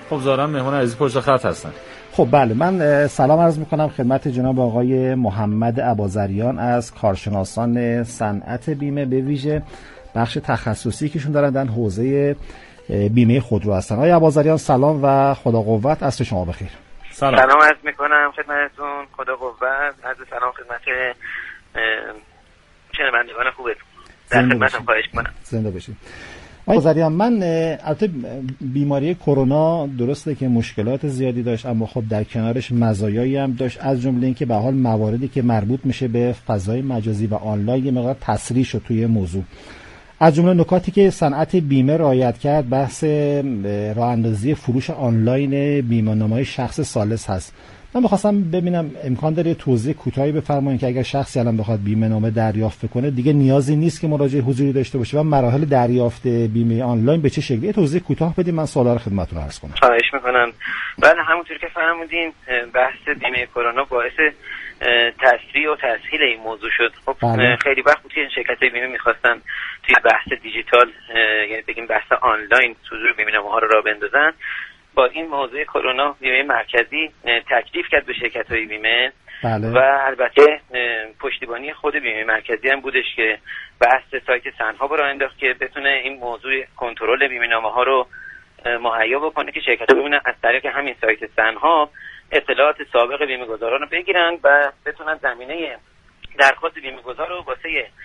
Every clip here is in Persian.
خب ظاهرا مهمان عزیز پشت خط هستن. خب بله، من سلام عرض میکنم خدمت جناب آقای محمد اباذریان از کارشناسان صنعت بیمه، به ویژه بخش تخصصی کهشون دارن در حوزه بیمه خودرو هستن. آقای اباذریان سلام و خدا قوت، عصر شما بخیر. سلام عرض میکنم خدمتتون، خدا قوت، عرض سلام خدمت شنوندگان خوبتون. در خدمتتون خواهش کنم. زنده باشید. آقای اباذریان، من البته بیماری کرونا درسته که مشکلات زیادی داشت، اما خب در کنارش مزایایی هم داشت، از جمله اینکه به حال مواردی که مربوط میشه به فضای مجازی و آنلاین یه مقدار تسریع شد توی موضوع. از جمله نکاتی که صنعت بیمه رعایت کرد بحث راه اندازی فروش آنلاین بیمه‌نامه‌های شخص ثالث هست. من می‌خواستم ببینم امکان داره توضیح کوتاهی بفرمایید که اگر شخصی الان بخواد بیمه‌نامه دریافت کنه دیگه نیازی نیست که مراجعه حضوری داشته باشه و مراحل دریافت بیمه آنلاین به چه شکلی؟ توضیح کوتاه بدید، من سوالا رو خدمتتون عرض کنم. خواهش می‌کنم. بله، همونطور که فرمودین بحث بیمه کرونا باعث تسریع و تسهیل این موضوع شد. خب خیلی وقت بود که شرکت‌های بیمه می‌خواستن توی بحث دیجیتال، یعنی بگیم بحث آنلاین، صدور بیمه‌نامه‌ها رو راه بندازن. با این موضوع کرونا بیمه مرکزی تکلیف کرد به شرکت‌های بیمه. بله. و البته پشتیبانی خود بیمه مرکزی هم بودش که بحث سایت سنها رو راه انداخت که بتونه این موضوع کنترل بیمه‌نامه‌ها رو مهیا بکنه که شرکت‌ها بتونن از طریق همین سایت سنها اطلاعات سابق بیمه‌گذاران رو بگیرن و بتونن زمینه درخواست بیمه‌گذار رو واسه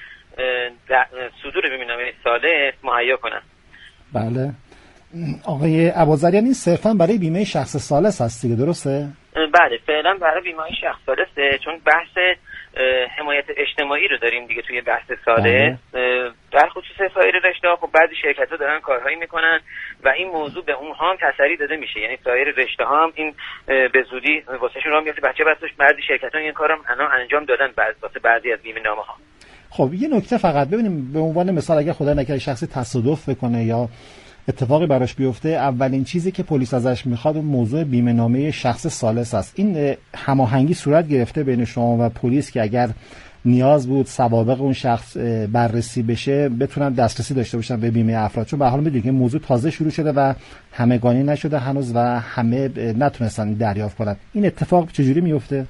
صدور بیمه‌نامه ثالث مهیا کنن. بله. آقای اباذریان، این صرفا برای بیمه شخص ثالث هست دیگه، درسته؟ بله، فعلا برای بیمه شخص ثالثه، چون بحث حمایت اجتماعی رو داریم دیگه توی بحث ثالث. در خصوص سایر رشته‌ها خب بعضی شرکت‌ها دارن کارهایی میکنن و این موضوع به اونها هم تسری داده میشه، یعنی سایر رشته‌ها هم این به زودی واسهشون راه میفته. بعضی شرکت‌ها این کارم الان انجام دادن واسه بعضی از بیمه‌نامه‌ها. خب یه نکته فقط ببینیم، به عنوان مثال اگه خدا نکنه شخصی تصادف بکنه یا اتفاقی براش بیفته، اولین چیزی که پلیس ازش میخواد موضوع بیمه‌نامه شخص ثالث است. این هماهنگی صورت گرفته بین شما و پلیس که اگر نیاز بود سوابق اون شخص بررسی بشه بتونن دسترسی داشته باشن به بیمه افراد، چون به حال میدونید که موضوع تازه شروع شده و همگانی نشده هنوز و همه نتونستن دریافت کنن. این اتفاق چجوری میفته؟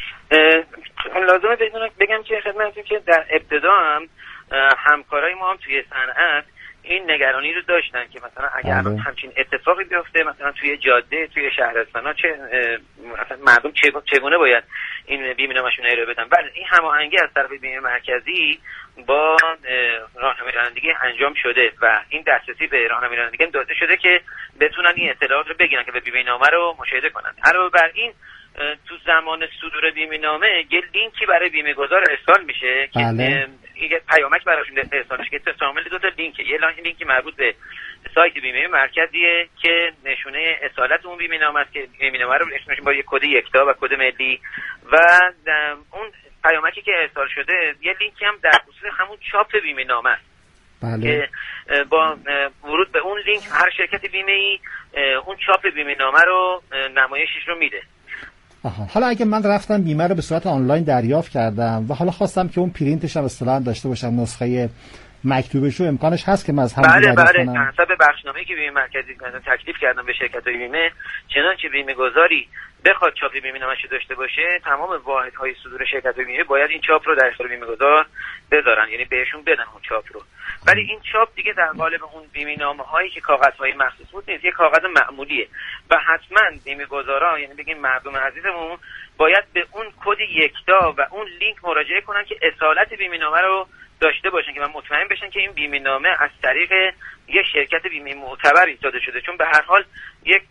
لازمه بگم که خدمتتون که در ابتدا هم همکارای ما هم توی صنعت این نگرانی رو داشتن که مثلا اگر همچین اتفاقی بیفته مثلا توی جاده، توی شهرستانا، مثلا مردم چگونه باید این بیمه‌نامه‌شون ارائه بدن. بله، این هماهنگی از طرف بیمه مرکزی با راهنمای رانندگی انجام شده و این دسترسی به راهنمای رانندگی داده شده که بتونن این اطلاعات رو بگیرن که به بیمه‌نامه رو مشاهده کنن. علاوه بر این تو زمان صدور بیمه‌نامه یه لینکی برای بیمه‌گذار ارسال میشه که یه پیامک براشون ارسال میشه که شامل دو تا لینکه. یه لینکی مربوط به سایت بیمه مرکزیه که نشونه اصالت اون بیمه‌نامه است که بیمه‌نامه رو نشون با یه کد یکتا و کد ملی، و اون پیامکی که ارسال شده یه لینکی هم در خصوص همون چاپ بیمه‌نامه است. بله. که با ورود به اون لینک هر شرکت بیمه‌ای اون چاپ بیمه‌نامه رو نمایشش رو میده. حالا اگه من رفتم بیمه رو به صورت آنلاین دریافت کردم و حالا خواستم که اون پرینتش هم اصطلاحاً داشته باشم، نسخه مکتوبش رو، امکانش هست که من از همون دریافت کنم؟ بله، حسب بخشنامه‌ای که بیمه مرکزی تکلیف کردم به شرکت‌های بیمه، چنانچه بیمه‌گذاری بخواد چاپ بیمه‌نامه‌اش داشته باشه، تمام واحدهای صدور شرکت‌های بیمه باید این چاپ رو در اختیار بیمه‌گذار بذارن، یعنی بهشون بدن اون چاپ رو. ولی این چاپ دیگه در قالب اون بیمه‌نامه‌هایی که کاغذهای مخصوص بود نیست، یه کاغذ معمولیه و حتما بیمه‌گذارا، یعنی بگیم مردم عزیزمون، باید به اون کد یکتا و اون لینک مراجعه کنن که اصالت بیمه‌نامه رو داشته باشن که من مطمئن بشن که این بیمه‌نامه از طریق یه شرکت بیمه معتبر ایجاد شده، چون به هر حال یک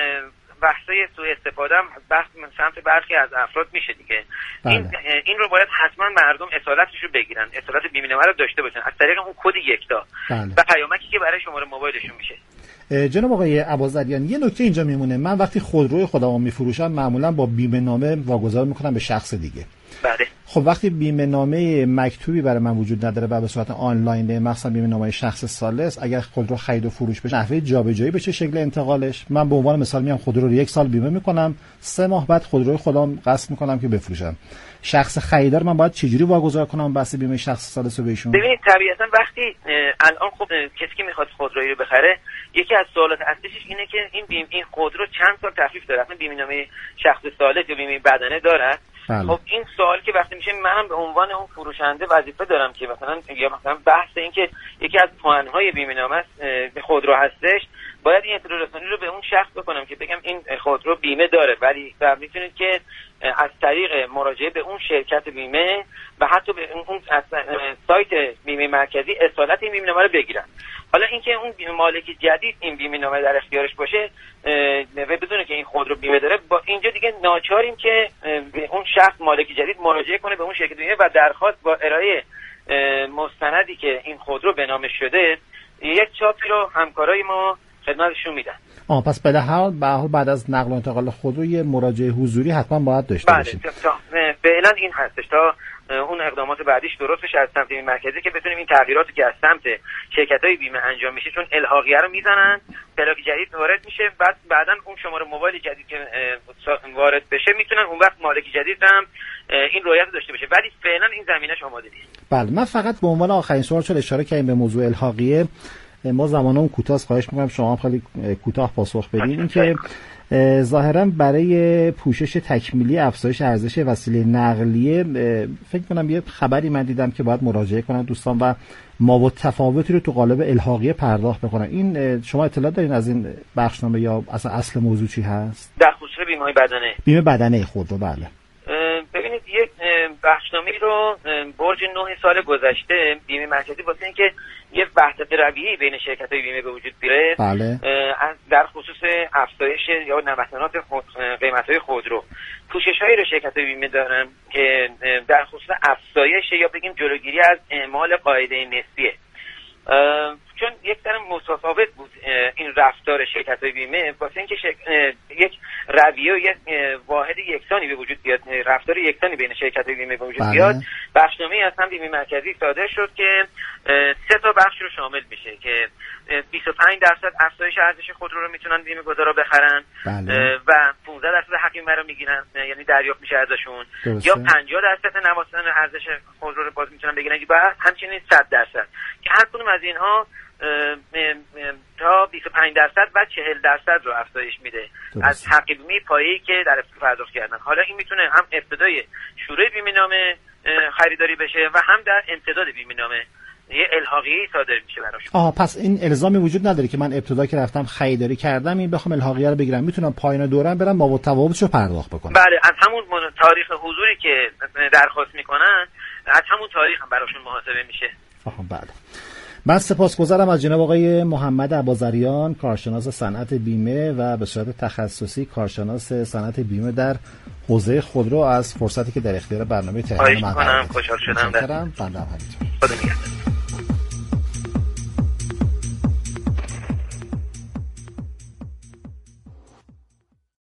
بحثای سوء استفاده هم سمت برخی از افراد میشه دیگه. این رو باید حتما مردم اصالتش رو بگیرن، اصالت بیمه‌نامه رو داشته باشن از طریق اون کد یکتا و پیامکی که برای شماره موبایلشون میشه. جناب آقای اباذریان، یه نکته اینجا میمونه، من وقتی خودروی خودمو میفروشم معمولا با بیمه‌نامه واگذار میکنم به شخص دیگه. بله. خب وقتی بیمه نامه مکتوبی برای من وجود نداره و به صورت آنلاین، مثلا بیمه نامه شخص ثالث، اگر خودرو خرید و فروش بشه، نحوه جابجایی به چه شکل انتقالش؟ من به عنوان مثال میام خودرو رو 1 سال بیمه میکنم، 3 ماه بعد خودروی خودم قصد میکنم که بفروشم. شخص خریدار من باید چجوری واگذار کنم بحث بیمه شخص ثالث رو بهشون؟ ببینید طبیعتا وقتی الان خب کسی که میخواد خودرویی رو بخره، یکی از سوالات اصلیش اینه که این خودرو چند سال تخفیف داره، اصلا بیمه نامه شخص ثالث یا بیمه بدنه داره. بله. خب این سوال که وقتی میشه، منم به عنوان اون فروشنده وظیفه دارم که مثلا بحث این که یکی از پوانهای بیمه نامه خودرو هستش، باید این اطلاع رسانی رو به اون شخص بکنم که بگم این خودرو بیمه داره، ولی میتونید که از طریق مراجعه به اون شرکت بیمه و حتی به اون سایت بیمه مرکزی اصالت این بیمه نامه رو بگیرن. حالا اینکه اون مالک جدید این بیمه نامه در اختیارش باشه و بدونه که این خودرو بیمه داره، با اینجا دیگه ناچاریم که به اون شخص مالک جدید مراجعه کنه به اون شرکت بیمه و درخواست با ارائه مستندی که این خودرو به نامش شده، یک چاپی رو همکارای ما خدمتشون میدن. پس به هر حال بعد از نقل و انتقال خودرو یه مراجعه حضوری حتما باید داشته باشیم. بله، فعلا این هستش تا اون اقدامات بعدیش درست بشه از سمت بیمه مرکزی که بتونیم این تغییراتی که از سمت شرکت‌های بیمه انجام میشه، چون الحاقیه رو میزنن، پلاک جدید وارد میشه، بعداً اون شماره موبایل جدید که وارد بشه میتونن اون وقت مالک جدید هم این رعایت داشته باشه، ولی فعلا این زمینه‌اش آماده نیست. بله، من فقط به عنوان آخرین سوال چون اشاره کردیم به موضوع الحاقیه، ما زمانمون کوتاه، خواهش می‌کنم شما هم خیلی کوتاه پاسخ بدید. این که ظاهرا برای پوشش تکمیلی افزایش ارزش وسیله نقلیه، فکر کنم یه خبری من دیدم که باید مراجعه کنن دوستان و مابعد تفاوتی رو تو قالب الحاقیه پرداخت بکنن. این شما اطلاع دارین از این بخشنامه یا اصل موضوع چی هست؟ در خصوص بیمه بدنه. بیمه بدنه خودرو. بله. ببینید یک بخشنامه رو برج 9 سال گذشته بیمه مرکزی واسه اینکه یه وحدت رویه‌ای بین شرکت‌های بیمه به وجود بیاره، بله. در خصوص افزایش یا نوسانات قیمت‌های خودرو، کوشش‌هایی رو شرکت‌های بیمه دارن که در خصوص افزایش یا بگیم جلوگیری از اعمال قاعده نسبیه. چون یک ذره متفاوت بود این رفتار شرکت‌های بیمه واسه اینکه یک رویه و یک واحد یکسانی به وجود بیاد، رفتار یکسانی بین شرکت‌های بیمه به وجود بیاد. بخشنامه‌ای از هم بیمه مرکزی صادر شد که 3 تا بخش رو شامل میشه که 25% افزایش ارزش خودرو رو میتونن بیمه گذارا بخرن. بله. و 15% حق بیمه رو میگیرن، یعنی دریافت میشه ازشون. درسته. یا 50% نوسان ارزش خودرو رو باز میتونن بگیرن و همچنین 100% که هر کدوم از اینها تا 25% و 40% رو افزایش میده از حق بیمه پایه‌ای که در ابتدا پرداخت کردن. حالا این میتونه هم ابتدای شروع بیمه نامه خریداری بشه و هم در امتداد بیمه نامه یه الحاقیه‌ای صادر میشه براش. پس این الزامی وجود نداره که من ابتدا که رفتم خریداری کردم این بخوام الحاقیه رو بگیرم، میتونم پایان دوران برم مابعد تفاوتش رو پرداخت بکنم. بله، از همون تاریخ حضوری که درخواست میکنن از همون تاریخ هم براشون محاسبه میشه. بله. من سپاسگزارم از جناب آقای محمد اباذریان، کارشناس صنعت بیمه و به صورت تخصصی کارشناس صنعت بیمه در حوزه خودرو، از فرصتی که در اختیار برنامه تهران من قرار دادید. خوشحال شدم. بنده هم همینطور.